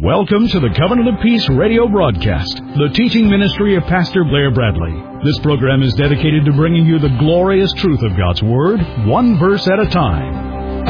Welcome to the Covenant of Peace radio broadcast, the teaching ministry of Pastor Blair Bradley. This program is dedicated to bringing you the glorious truth of God's Word, one verse at a time.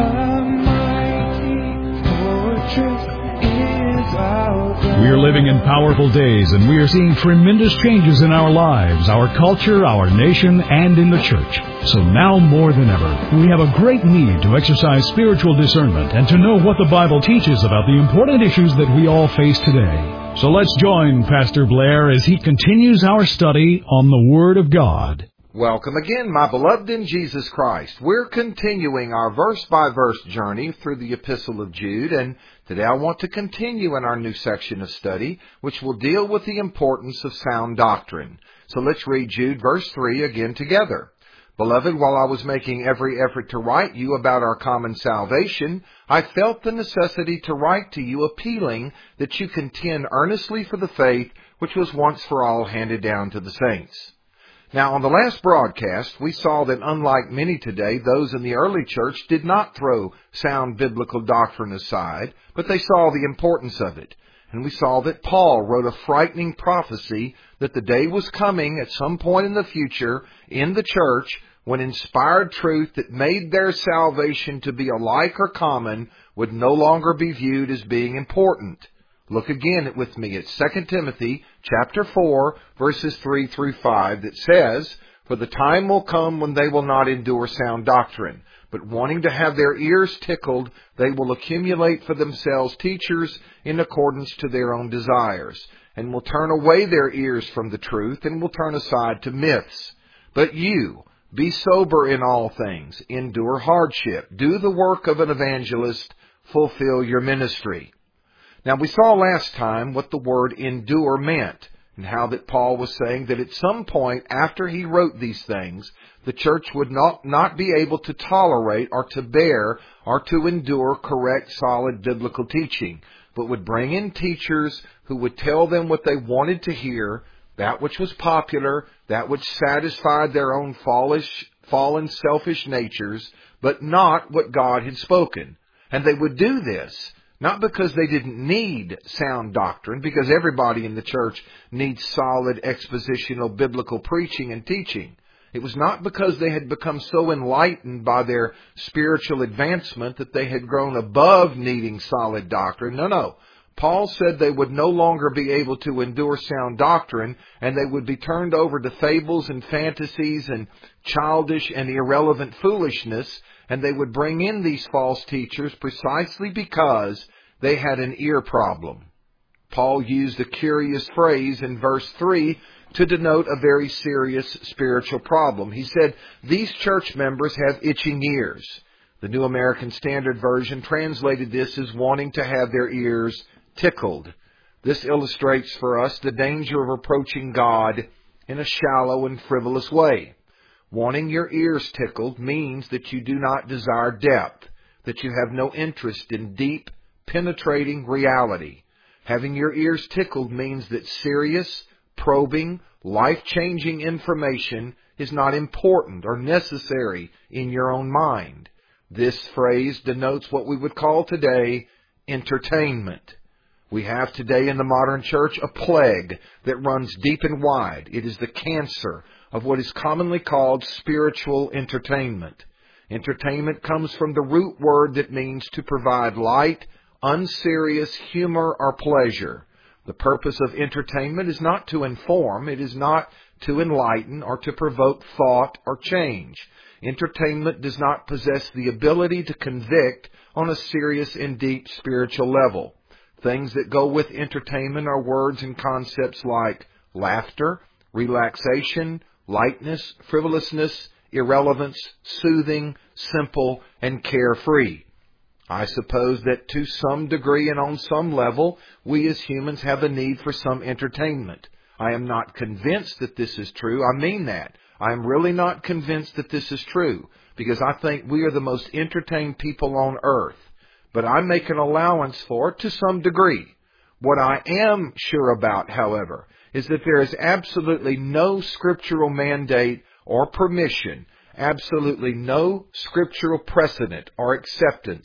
We are living in powerful days, and we are seeing tremendous changes in our lives, our culture, our nation, and in the church. So now more than ever, we have a great need to exercise spiritual discernment and to know what the Bible teaches about the important issues that we all face today. So let's join Pastor Blair as he continues our study on the Word of God. Welcome again, my beloved in Jesus Christ. We're continuing our verse-by-verse journey through the Epistle of Jude, and today I want to continue in our new section of study, which will deal with the importance of sound doctrine. So let's read Jude verse 3 again together. Beloved, while I was making every effort to write you about our common salvation, I felt the necessity to write to you appealing that you contend earnestly for the faith which was once for all handed down to the saints. Now, on the last broadcast, we saw that unlike many today, those in the early church did not throw sound biblical doctrine aside, but they saw the importance of it. And we saw that Paul wrote a frightening prophecy that the day was coming at some point in the future in the church when inspired truth that made their salvation to be alike or common would no longer be viewed as being important. Look again with me at 2 Timothy chapter 4, verses 3 through 5 that says, "For the time will come when they will not endure sound doctrine, but wanting to have their ears tickled, they will accumulate for themselves teachers in accordance to their own desires, and will turn away their ears from the truth, and will turn aside to myths. But you, be sober in all things, endure hardship, do the work of an evangelist, fulfill your ministry." Now, we saw last time what the word endure meant, and how that Paul was saying that at some point after he wrote these things, the church would not be able to tolerate or to bear or to endure correct, solid biblical teaching, but would bring in teachers who would tell them what they wanted to hear, that which was popular, that which satisfied their own fallen, selfish natures, but not what God had spoken. And they would do this not because they didn't need sound doctrine, because everybody in the church needs solid expositional biblical preaching and teaching. It was not because they had become so enlightened by their spiritual advancement that they had grown above needing solid doctrine. No. Paul said they would no longer be able to endure sound doctrine, and they would be turned over to fables and fantasies and childish and irrelevant foolishness, and they would bring in these false teachers precisely because they had an ear problem. Paul used a curious phrase in verse 3 to denote a very serious spiritual problem. He said, "These church members have itching ears." The New American Standard Version translated this as wanting to have their ears tickled. This illustrates for us the danger of approaching God in a shallow and frivolous way. Wanting your ears tickled means that you do not desire depth, that you have no interest in deep, penetrating reality. Having your ears tickled means that serious, probing, life-changing information is not important or necessary in your own mind. This phrase denotes what we would call today entertainment. We have today in the modern church a plague that runs deep and wide. It is the cancer of what is commonly called spiritual entertainment. Entertainment comes from the root word that means to provide light, unserious humor or pleasure. The purpose of entertainment is not to inform, it is not to enlighten or to provoke thought or change. Entertainment does not possess the ability to convict on a serious and deep spiritual level. Things that go with entertainment are words and concepts like laughter, relaxation, lightness, frivolousness, irrelevance, soothing, simple, and carefree. I suppose that to some degree and on some level, we as humans have a need for some entertainment. I am not convinced that this is true. I mean that. I am really not convinced that this is true, because I think we are the most entertained people on earth. But I make an allowance for it to some degree. What I am sure about, however, is that there is absolutely no scriptural mandate or permission, absolutely no scriptural precedent or acceptance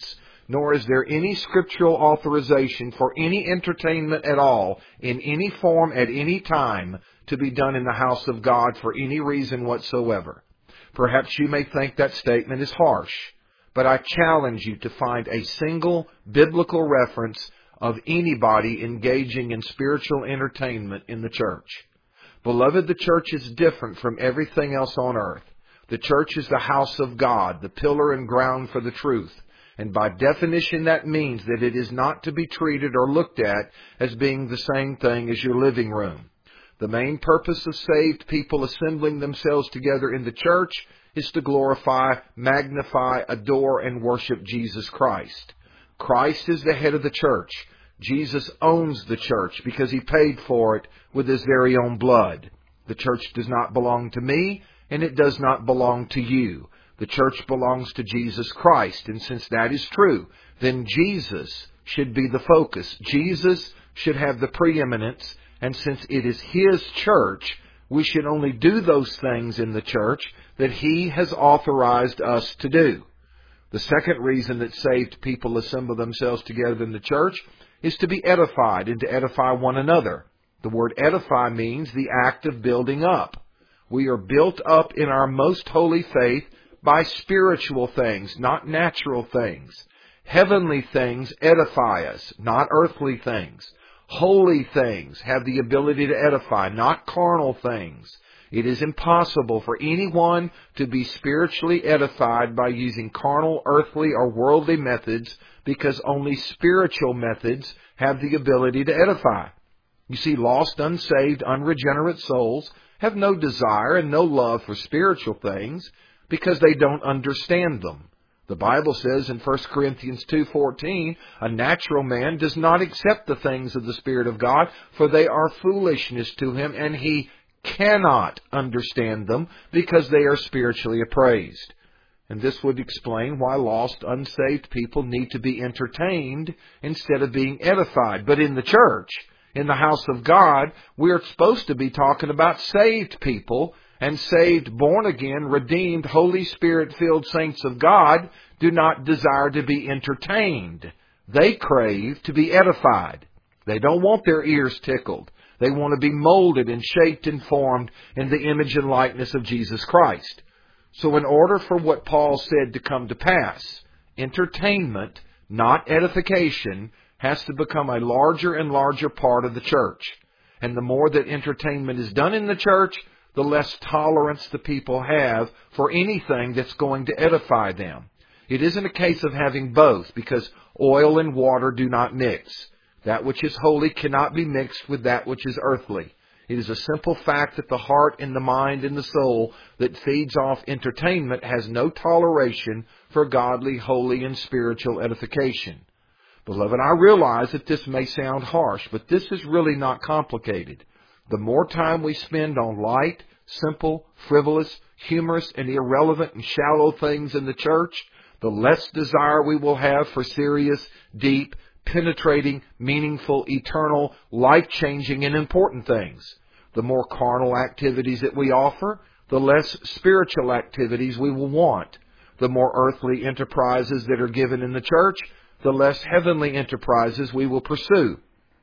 nor is there any scriptural authorization for any entertainment at all, in any form, at any time, to be done in the house of God for any reason whatsoever. Perhaps you may think that statement is harsh, but I challenge you to find a single biblical reference of anybody engaging in spiritual entertainment in the church. Beloved, the church is different from everything else on earth. The church is the house of God, the pillar and ground for the truth. And by definition, that means that it is not to be treated or looked at as being the same thing as your living room. The main purpose of saved people assembling themselves together in the church is to glorify, magnify, adore, and worship Jesus Christ. Christ is the head of the church. Jesus owns the church because He paid for it with His very own blood. The church does not belong to me, and it does not belong to you. The church belongs to Jesus Christ, and since that is true, then Jesus should be the focus. Jesus should have the preeminence, and since it is His church, we should only do those things in the church that He has authorized us to do. The second reason that saved people assemble themselves together in the church is to be edified and to edify one another. The word edify means the act of building up. We are built up in our most holy faith by spiritual things, not natural things. Heavenly things edify us, not earthly things. Holy things have the ability to edify, not carnal things. It is impossible for anyone to be spiritually edified by using carnal, earthly, or worldly methods, because only spiritual methods have the ability to edify. You see, lost, unsaved, unregenerate souls have no desire and no love for spiritual things because they don't understand them. The Bible says in 1 Corinthians 2:14, a natural man does not accept the things of the Spirit of God, for they are foolishness to him, and he cannot understand them because they are spiritually appraised. And this would explain why lost, unsaved people need to be entertained instead of being edified. But in the church, in the house of God, we're supposed to be talking about saved people, and saved, born-again, redeemed, Holy Spirit-filled saints of God do not desire to be entertained. They crave to be edified. They don't want their ears tickled. They want to be molded and shaped and formed in the image and likeness of Jesus Christ. So in order for what Paul said to come to pass, entertainment, not edification, has to become a larger and larger part of the church. And the more that entertainment is done in the church, the less tolerance the people have for anything that's going to edify them. It isn't a case of having both, because oil and water do not mix. That which is holy cannot be mixed with that which is earthly. It is a simple fact that the heart and the mind and the soul that feeds off entertainment has no toleration for godly, holy, and spiritual edification. Beloved, I realize that this may sound harsh, but this is really not complicated. The more time we spend on light, simple, frivolous, humorous, and irrelevant and shallow things in the church, the less desire we will have for serious, deep, penetrating, meaningful, eternal, life-changing, and important things. The more carnal activities that we offer, the less spiritual activities we will want. The more earthly enterprises that are given in the church, the less heavenly enterprises we will pursue.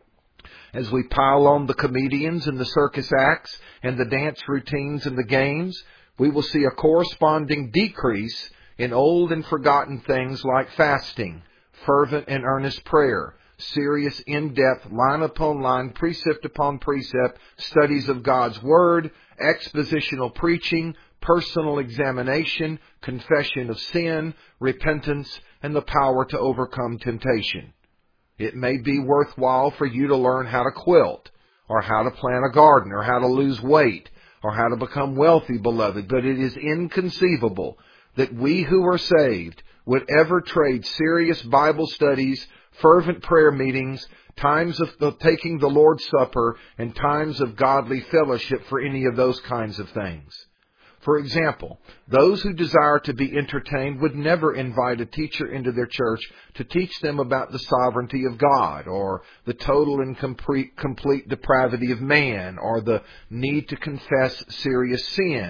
As we pile on the comedians and the circus acts and the dance routines and the games, we will see a corresponding decrease in old and forgotten things like fasting, fervent and earnest prayer, serious, in-depth, line upon line, precept upon precept, studies of God's Word, expositional preaching, personal examination, confession of sin, repentance, and the power to overcome temptation. It may be worthwhile for you to learn how to quilt, or how to plant a garden, or how to lose weight, or how to become wealthy, beloved, but it is inconceivable that we who are saved would ever trade serious Bible studies, fervent prayer meetings, times of taking the Lord's Supper, and times of godly fellowship for any of those kinds of things. For example, those who desire to be entertained would never invite a teacher into their church to teach them about the sovereignty of God, or the total and complete depravity of man, or the need to confess serious sin,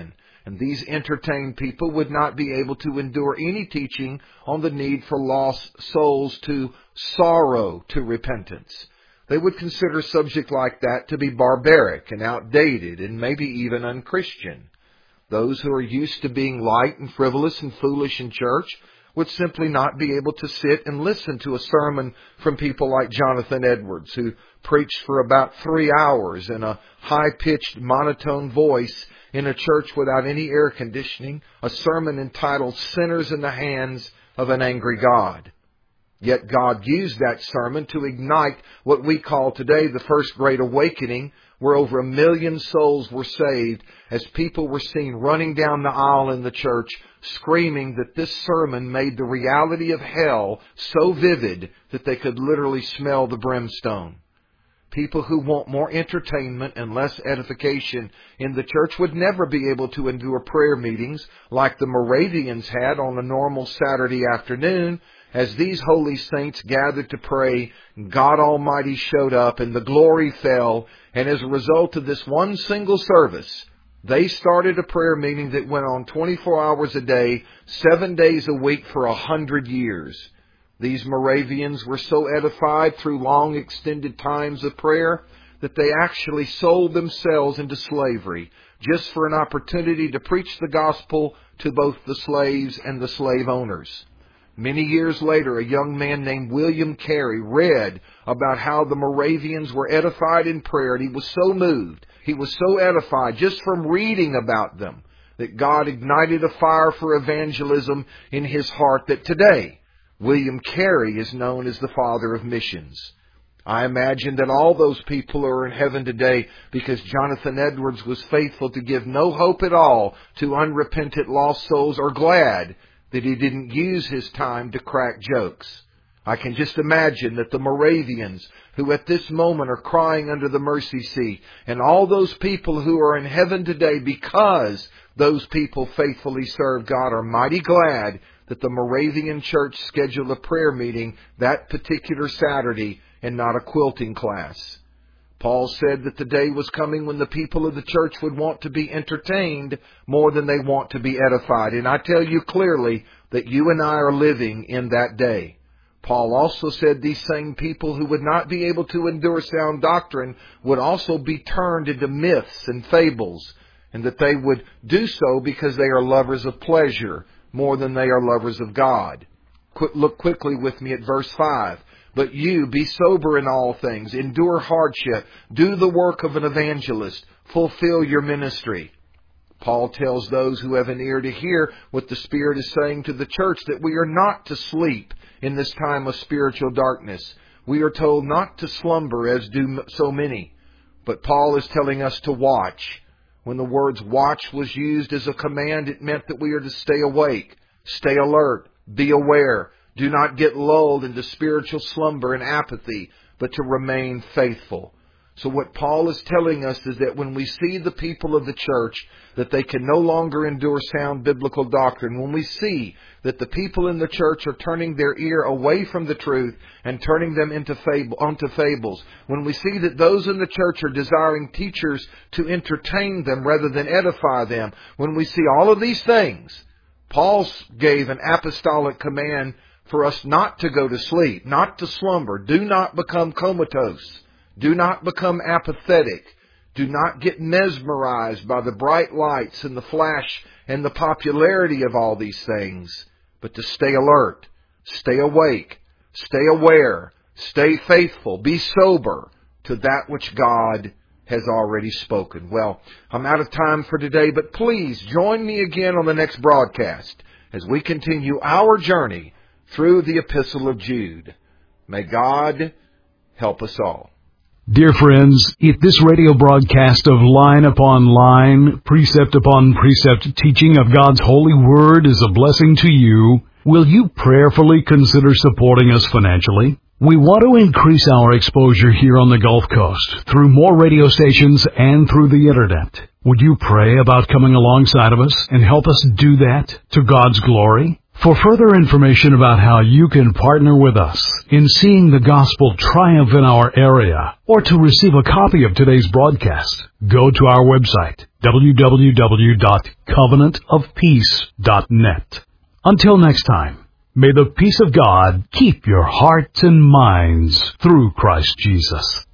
And these entertained people would not be able to endure any teaching on the need for lost souls to sorrow to repentance. They would consider a subject like that to be barbaric and outdated and maybe even unchristian. Those who are used to being light and frivolous and foolish in church would simply not be able to sit and listen to a sermon from people like Jonathan Edwards, who preached for about 3 hours in a high-pitched, monotone voice in a church without any air conditioning, a sermon entitled Sinners in the Hands of an Angry God. Yet God used that sermon to ignite what we call today the First Great Awakening, where over 1 million souls were saved as people were seen running down the aisle in the church, screaming that this sermon made the reality of hell so vivid that they could literally smell the brimstone. People who want more entertainment and less edification in the church would never be able to endure prayer meetings like the Moravians had on a normal Saturday afternoon. As these holy saints gathered to pray, God Almighty showed up and the glory fell. And as a result of this one single service, they started a prayer meeting that went on 24 hours a day, 7 days a week for 100 years. These Moravians were so edified through long extended times of prayer that they actually sold themselves into slavery just for an opportunity to preach the gospel to both the slaves and the slave owners. Many years later, a young man named William Carey read about how the Moravians were edified in prayer, and he was so moved, he was so edified just from reading about them, that God ignited a fire for evangelism in his heart that today William Carey is known as the father of missions. I imagine that all those people are in heaven today because Jonathan Edwards was faithful to give no hope at all to unrepentant lost souls, or glad that he didn't use his time to crack jokes. I can just imagine that the Moravians, who at this moment are crying under the mercy seat, and all those people who are in heaven today because those people faithfully serve God, are mighty glad that the Moravian church scheduled a prayer meeting that particular Saturday and not a quilting class. Paul said that the day was coming when the people of the church would want to be entertained more than they want to be edified. And I tell you clearly that you and I are living in that day. Paul also said these same people who would not be able to endure sound doctrine would also be turned into myths and fables, and that they would do so because they are lovers of pleasure more than they are lovers of God. Look quickly with me at verse 5. But you, be sober in all things, endure hardship, do the work of an evangelist, fulfill your ministry. Paul tells those who have an ear to hear what the Spirit is saying to the church, that we are not to sleep in this time of spiritual darkness. We are told not to slumber as do so many. But Paul is telling us to watch. When the words watch was used as a command, it meant that we are to stay awake, stay alert, be aware. Do not get lulled into spiritual slumber and apathy, but to remain faithful. So what Paul is telling us is that when we see the people of the church that they can no longer endure sound biblical doctrine, when we see that the people in the church are turning their ear away from the truth and turning them onto fables, when we see that those in the church are desiring teachers to entertain them rather than edify them, when we see all of these things, Paul gave an apostolic command for us not to go to sleep, not to slumber. Do not become comatose. Do not become apathetic. Do not get mesmerized by the bright lights and the flash and the popularity of all these things, but to stay alert, stay awake, stay aware, stay faithful, be sober to that which God has already spoken. Well, I'm out of time for today, but please join me again on the next broadcast as we continue our journey through the Epistle of Jude. May God help us all. Dear friends, if this radio broadcast of line upon line, precept upon precept teaching of God's holy word is a blessing to you, will you prayerfully consider supporting us financially? We want to increase our exposure here on the Gulf Coast through more radio stations and through the Internet. Would you pray about coming alongside of us and help us do that to God's glory? For further information about how you can partner with us in seeing the gospel triumph in our area, or to receive a copy of today's broadcast, go to our website, www.covenantofpeace.net. Until next time, may the peace of God keep your hearts and minds through Christ Jesus.